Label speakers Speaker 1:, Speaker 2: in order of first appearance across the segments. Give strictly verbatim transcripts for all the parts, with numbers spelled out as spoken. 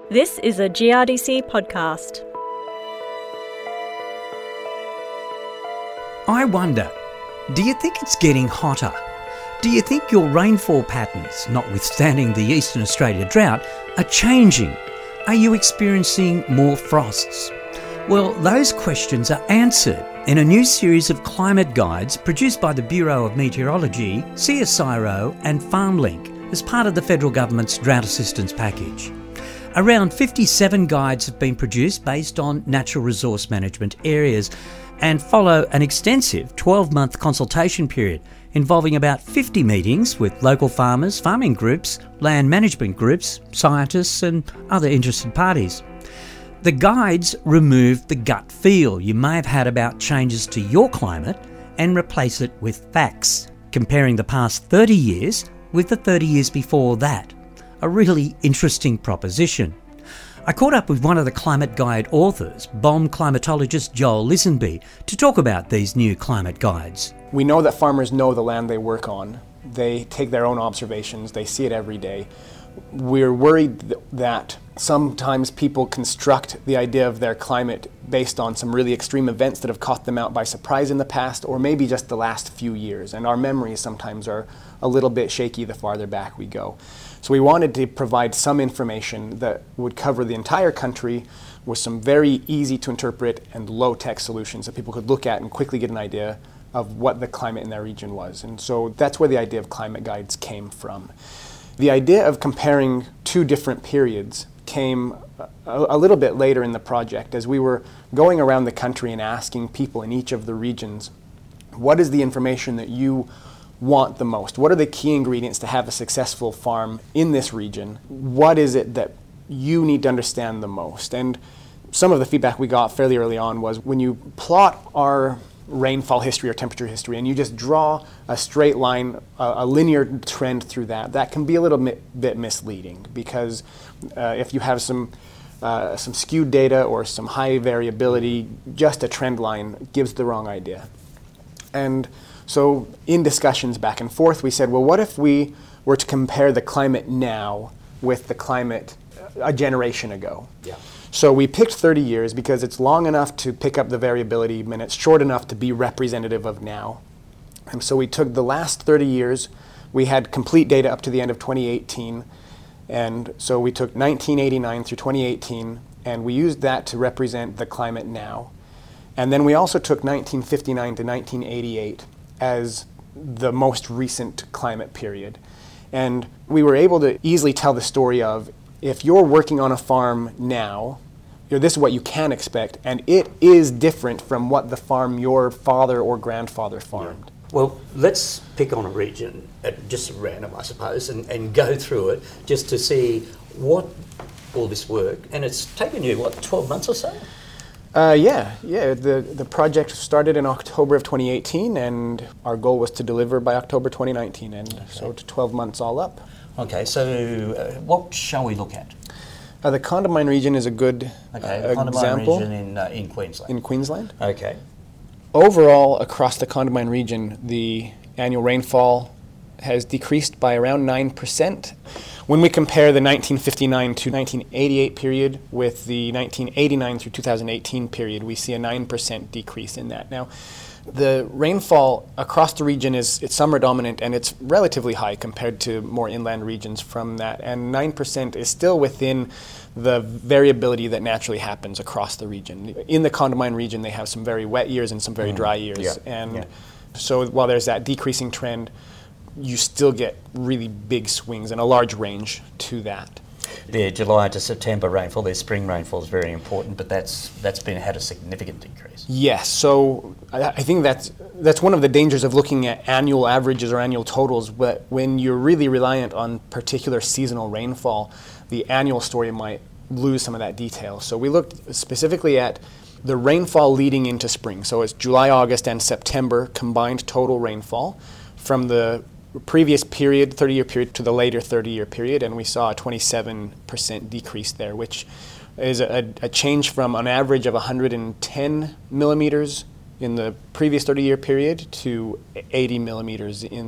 Speaker 1: This is a G R D C podcast.
Speaker 2: I wonder, do you think it's getting hotter? Do you think your rainfall patterns, notwithstanding the Eastern Australia drought, are changing? Are you experiencing more frosts? Well, those questions are answered in a new series of climate guides produced by the Bureau of Meteorology, CSIRO and FarmLink as part of the federal government's drought assistance package. Around fifty-seven guides have been produced based on natural resource management areas and follow an extensive twelve-month consultation period involving about fifty meetings with local farmers, farming groups, land management groups, scientists and other interested parties. The guides remove the gut feel you may have had about changes to your climate and replace it with facts, comparing the past thirty years with the thirty years before that. A really interesting proposition. I caught up with one of the Climate Guide authors, B O M climatologist Joel Lisenby, to talk about these new climate guides.
Speaker 3: We know that farmers know the land they work on. They take their own observations. They see it every day. We're worried th- that sometimes people construct the idea of their climate based on some really extreme events that have caught them out by surprise in the past, or maybe just the last few years. And our memories sometimes are a little bit shaky the farther back we go. So we wanted to provide some information that would cover the entire country with some very easy to interpret and low-tech solutions that people could look at and quickly get an idea of what the climate in their region was. And so that's where the idea of climate guides came from. The idea of comparing two different periods came a, a little bit later in the project as we were going around the country and asking people in each of the regions, what is the information that you want the most? What are the key ingredients to have a successful farm in this region? What is it that you need to understand the most? And some of the feedback we got fairly early on was when you plot our rainfall history or temperature history and you just draw a straight line, a, a linear trend through that, that can be a little mi- bit misleading because uh, if you have some uh, some skewed data or some high variability, just a trend line gives the wrong idea. And so in discussions back and forth, we said, well, what if we were to compare the climate now with the climate a generation ago?
Speaker 2: Yeah.
Speaker 3: So we picked thirty years because it's long enough to pick up the variability and it's short enough to be representative of now. And so we took the last thirty years. We had complete data up to the end of twenty eighteen. And so we took nineteen eighty-nine through twenty eighteen, and we used that to represent the climate now. And then we also took nineteen fifty-nine to nineteen eighty-eight as the most recent climate period. And we were able to easily tell the story of if you're working on a farm now, you know, this is what you can expect, and it is different from what the farm your father or grandfather farmed.
Speaker 2: Yeah. Well, let's pick on a region, at just random I suppose, and, and go through it just to see what all this work, and it's taken you, what, twelve months or so?
Speaker 3: Uh, yeah, yeah. The the project started in October of twenty eighteen, and our goal was to deliver by October twenty nineteen, and okay. So to twelve months all up.
Speaker 2: Okay, so uh, what shall we look at?
Speaker 3: Uh, the Condamine region is a good
Speaker 2: okay,
Speaker 3: uh,
Speaker 2: Condamine
Speaker 3: example.
Speaker 2: region in uh, in Queensland.
Speaker 3: In Queensland.
Speaker 2: Okay.
Speaker 3: Overall, across the Condamine region, the annual rainfall has decreased by around nine percent. When we compare the nineteen fifty-nine to nineteen eighty-eight period with the nineteen eighty-nine through two thousand eighteen period, we see a nine percent decrease in that. Now, the rainfall across the region is it's summer dominant and it's relatively high compared to more inland regions from that. And nine percent is still within the variability that naturally happens across the region. In the Condamine region, they have some very wet years and some very mm. dry years.
Speaker 2: Yeah.
Speaker 3: And
Speaker 2: yeah.
Speaker 3: so while there's that decreasing trend, you still get really big swings and a large range to that.
Speaker 2: The July to September rainfall, their spring rainfall is very important, but that's that's been had a significant decrease.
Speaker 3: Yes, so I, I think that's that's one of the dangers of looking at annual averages or annual totals. But when you're really reliant on particular seasonal rainfall, the annual story might lose some of that detail. So we looked specifically at the rainfall leading into spring. So it's July, August, and September combined total rainfall from the previous period, thirty-year period, to the later thirty-year period, and we saw a twenty-seven percent decrease there, which is a, a change from an average of one hundred ten millimeters in the previous thirty-year period to eighty millimeters in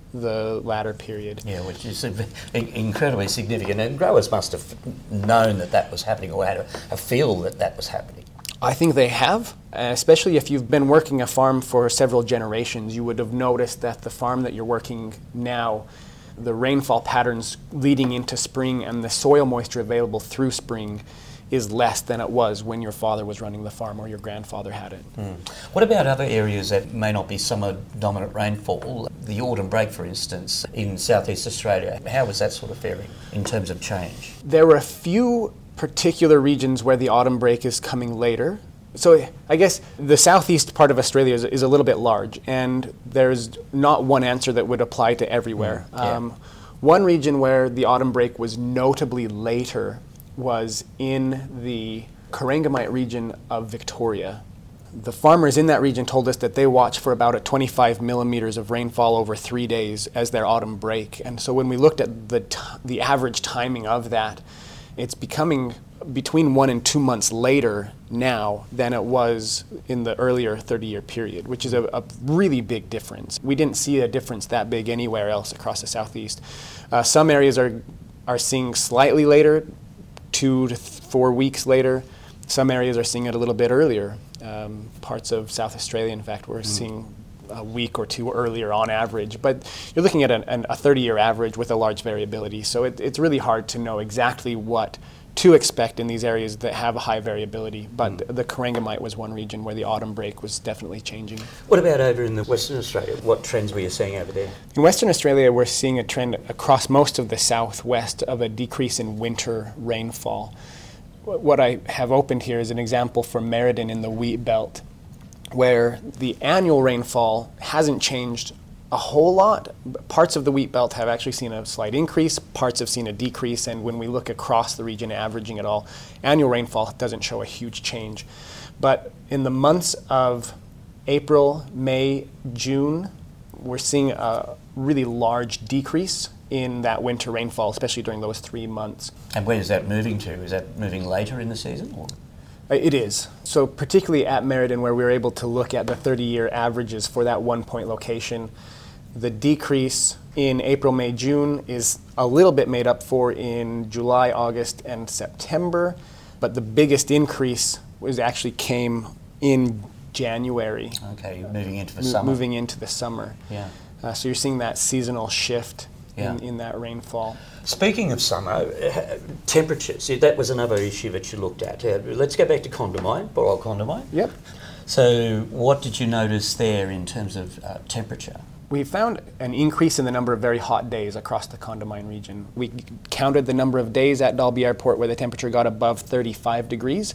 Speaker 3: the latter period.
Speaker 2: Yeah, which is incredibly significant. And growers must have known that that was happening, or had a, a feel that that was happening.
Speaker 3: I think they have, especially if you've been working a farm for several generations. You would have noticed that the farm that you're working now, the rainfall patterns leading into spring and the soil moisture available through spring is less than it was when your father was running the farm or your grandfather had it.
Speaker 2: Mm. What about other areas that may not be summer dominant rainfall? The autumn break, for instance, in southeast Australia, how was that sort of faring in terms of change?
Speaker 3: There were a few particular regions where the autumn break is coming later. So I guess the southeast part of Australia is, is a little bit large, and there's not one answer that would apply to everywhere. Mm, yeah. um, one region where the autumn break was notably later was in the Corangamite region of Victoria. The farmers in that region told us that they watch for about a twenty-five millimeters of rainfall over three days as their autumn break. And so when we looked at the t- the average timing of that, it's becoming between one and two months later now than it was in the earlier thirty-year period, which is a, a really big difference. We didn't see a difference that big anywhere else across the southeast. Uh, some areas are are seeing slightly later, two to th- four weeks later. Some areas are seeing it a little bit earlier. Um, parts of South Australia, in fact, we're mm. seeing a week or two earlier on average, but you're looking at an, an, a thirty-year average with a large variability. So it, it's really hard to know exactly what to expect in these areas that have a high variability. But mm. the Corangamite was one region where the autumn break was definitely changing.
Speaker 2: What about over in the Western Australia? What trends were you seeing over there?
Speaker 3: In Western Australia, we're seeing a trend across most of the southwest of a decrease in winter rainfall. What I have opened here is an example from Merredin in the wheat belt, where the annual rainfall hasn't changed a whole lot. Parts of the wheat belt have actually seen a slight increase, parts have seen a decrease, and when we look across the region averaging it all, annual rainfall doesn't show a huge change. But in the months of April, May, June, we're seeing a really large decrease in that winter rainfall, especially during those three months.
Speaker 2: And where is that moving to? Is that moving later in the season? Or?
Speaker 3: It is. So particularly at Merredin, where we were able to look at the thirty-year averages for that one-point location, the decrease in April, May, June is a little bit made up for in July, August, and September, but the biggest increase was actually came in January.
Speaker 2: Okay, moving into the
Speaker 3: Mo-
Speaker 2: summer.
Speaker 3: Moving into the summer.
Speaker 2: Yeah.
Speaker 3: Uh, so you're seeing that seasonal shift
Speaker 2: yeah.
Speaker 3: in, in that rainfall.
Speaker 2: Speaking of summer, uh, temperatures, that was another issue that you looked at. Uh, let's go back to Condamine, Boral Condamine.
Speaker 3: Yep.
Speaker 2: So what did you notice there in terms of uh, temperature?
Speaker 3: We found an increase in the number of very hot days across the Condamine region. We counted the number of days at Dalby Airport where the temperature got above thirty-five degrees,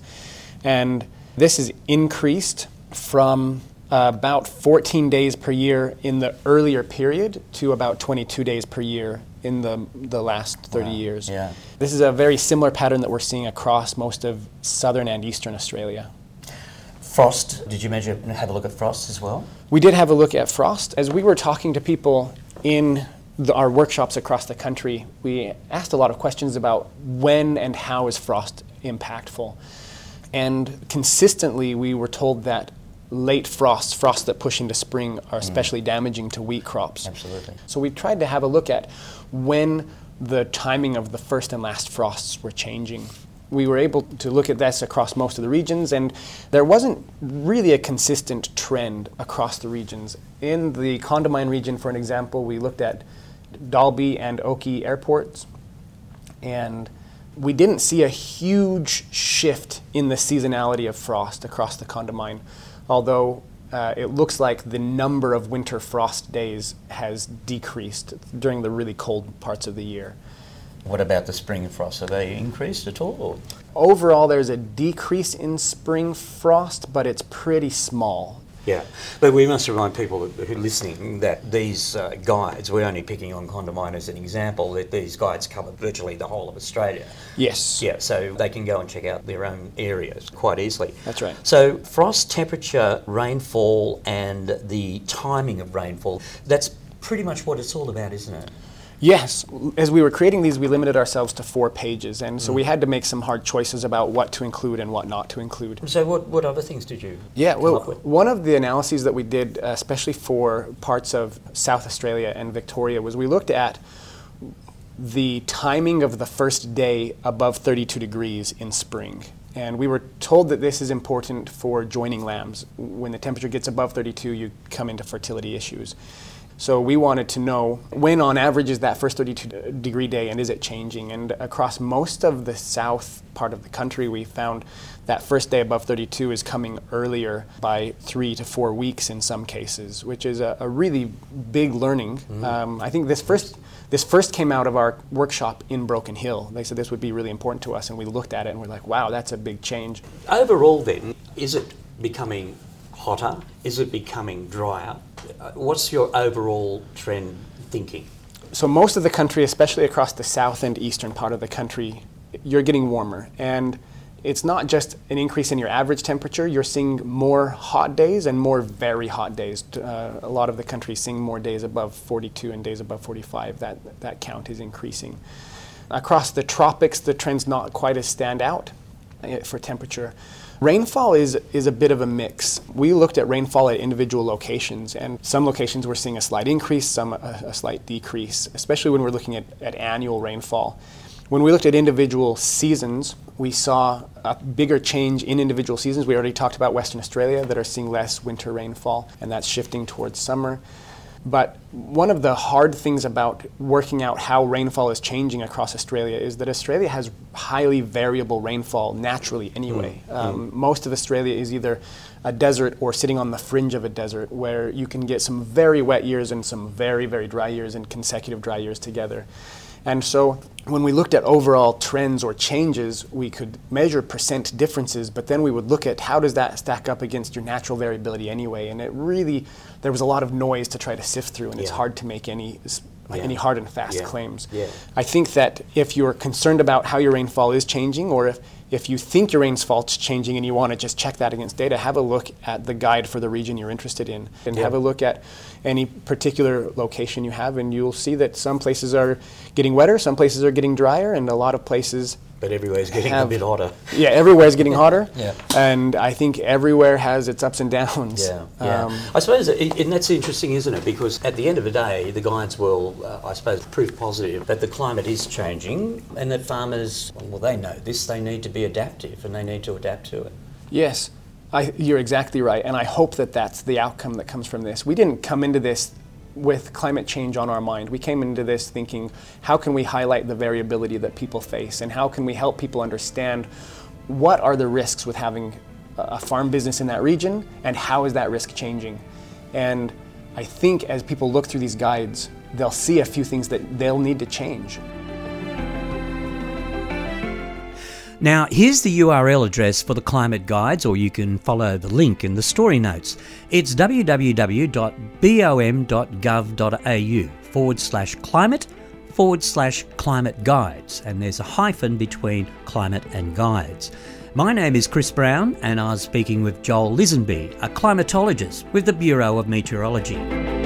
Speaker 3: and this has increased from uh, about fourteen days per year in the earlier period to about twenty-two days per year in the the last thirty
Speaker 2: wow.
Speaker 3: years.
Speaker 2: Yeah.
Speaker 3: This is a very similar pattern that we're seeing across most of southern and eastern Australia.
Speaker 2: Frost, did you measure, have a look at frost as well?
Speaker 3: We did have a look at frost. As we were talking to people in the, our workshops across the country, we asked a lot of questions about when and how is frost impactful. And consistently we were told that late frosts, frosts that push into spring, are especially mm. damaging to wheat crops.
Speaker 2: Absolutely.
Speaker 3: So we tried to have a look at when the timing of the first and last frosts were changing. We were able to look at this across most of the regions, and there wasn't really a consistent trend across the regions. In the Condamine region, for an example, we looked at Dalby and Oakey airports, and we didn't see a huge shift in the seasonality of frost across the Condamine, although uh, it looks like the number of winter frost days has decreased during the really cold parts of the year.
Speaker 2: What about the spring frosts? Have they increased at all? Or?
Speaker 3: Overall, there's a decrease in spring frost, but it's pretty small.
Speaker 2: Yeah, but we must remind people who are listening that these uh, guides, we're only picking on Condamine as an example, that these guides cover virtually the whole of Australia.
Speaker 3: Yes.
Speaker 2: Yeah, so they can go and check out their own areas quite easily.
Speaker 3: That's right.
Speaker 2: So frost, temperature, rainfall, and the timing of rainfall, that's pretty much what it's all about, isn't it?
Speaker 3: Yes. As we were creating these, we limited ourselves to four pages, and so mm. we had to make some hard choices about what to include and what not to include.
Speaker 2: So what, what other things did you
Speaker 3: Yeah,
Speaker 2: come
Speaker 3: well,
Speaker 2: up with?
Speaker 3: One of the analyses that we did, uh, especially for parts of South Australia and Victoria, was we looked at the timing of the first day above thirty-two degrees in spring. And we were told that this is important for joining lambs. When the temperature gets above thirty-two, you come into fertility issues. So we wanted to know when on average is that first thirty-two degree day, and is it changing? And across most of the south part of the country, we found that first day above thirty-two is coming earlier by three to four weeks in some cases, which is a, a really big learning. Mm-hmm. Um, I think this first this first came out of our workshop in Broken Hill. They said this would be really important to us, and we looked at it and we're like, wow, that's a big change.
Speaker 2: Overall then, is it becoming hotter? Is it becoming drier? What's your overall trend thinking?
Speaker 3: So most of the country, especially across the south and eastern part of the country, you're getting warmer. And it's not just an increase in your average temperature, you're seeing more hot days and more very hot days. Uh, a lot of the country is seeing more days above forty-two and days above forty-five. That, that count is increasing. Across the tropics, the trend's not quite as stand out uh, for temperature. Rainfall is is a bit of a mix. We looked at rainfall at individual locations, and some locations we're seeing a slight increase, some a, a slight decrease, especially when we're looking at, at annual rainfall. When we looked at individual seasons, we saw a bigger change in individual seasons. We already talked about Western Australia that are seeing less winter rainfall, and that's shifting towards summer. But one of the hard things about working out how rainfall is changing across Australia is that Australia has highly variable rainfall naturally anyway. Mm. Um, mm. Most of Australia is either a desert or sitting on the fringe of a desert, where you can get some very wet years and some very, very dry years and consecutive dry years together. And so when we looked at overall trends or changes, we could measure percent differences, but then we would look at how does that stack up against your natural variability anyway. And it really, there was a lot of noise to try to sift through, and yeah. it's hard to make any yeah. any hard and fast
Speaker 2: yeah.
Speaker 3: claims.
Speaker 2: Yeah.
Speaker 3: I think that if you're concerned about how your rainfall is changing, or if, if you think your rainfall's changing and you want to just check that against data, have a look at the guide for the region you're interested in, and yeah. have a look at any particular location you have, and you'll see that some places are getting wetter, some places are getting drier, and a lot of places
Speaker 2: But everywhere's getting
Speaker 3: have,
Speaker 2: a bit hotter.
Speaker 3: Yeah, everywhere's getting hotter.
Speaker 2: Yeah.
Speaker 3: And I think everywhere has its ups and downs.
Speaker 2: Yeah, yeah.
Speaker 3: Um,
Speaker 2: I suppose, it, and that's interesting, isn't it? Because at the end of the day, the guides will, uh, I suppose, prove positive that the climate is changing, and that farmers, well, they know this, they need to be adaptive, and they need to adapt to it.
Speaker 3: Yes, I, you're exactly right, and I hope that that's the outcome that comes from this. We didn't come into this with climate change on our mind. We came into this thinking, how can we highlight the variability that people face, and how can we help people understand what are the risks with having a farm business in that region, and how is that risk changing? And I think as people look through these guides, they'll see a few things that they'll need to change.
Speaker 4: Now, here's the U R L address for the climate guides, or you can follow the link in the story notes. It's www.bom.gov.au forward slash climate forward slash climate guides, and there's a hyphen between climate and guides. My name is Chris Brown, and I was speaking with Joel Lisenby, a climatologist with the Bureau of Meteorology.